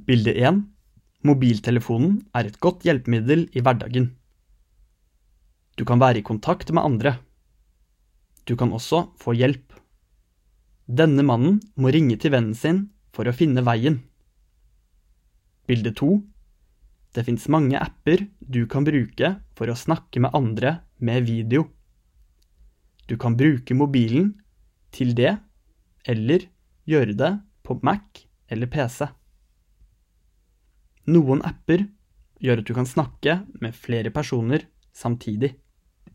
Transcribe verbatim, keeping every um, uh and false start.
Bilde en. Mobiltelefonen er et godt hjelpemiddel i hverdagen. Du kan være i kontakt med andre. Du kan også få hjelp. Denne mannen må ringe til vennen sin for å finne veien. Bilde to. Det finnes mange apper du kan bruke for å snakke med andre med video. Du kan bruke mobilen til det, eller gjøre det på Mac eller P C. Noen apper gjør at du kan snakke med flere personer samtidig.